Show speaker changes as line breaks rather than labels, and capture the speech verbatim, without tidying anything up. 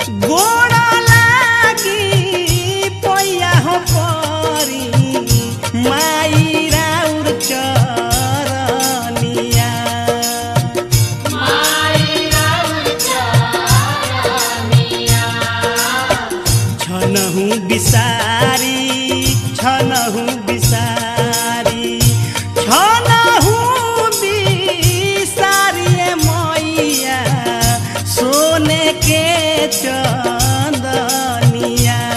गोड़ा लागी पैया हो परी माई राउर चरनिया
माई राउर चरनिया
छनहु बिसारी छनहु बिसारी छनहु बिसारी मैया सोने के चंदनिया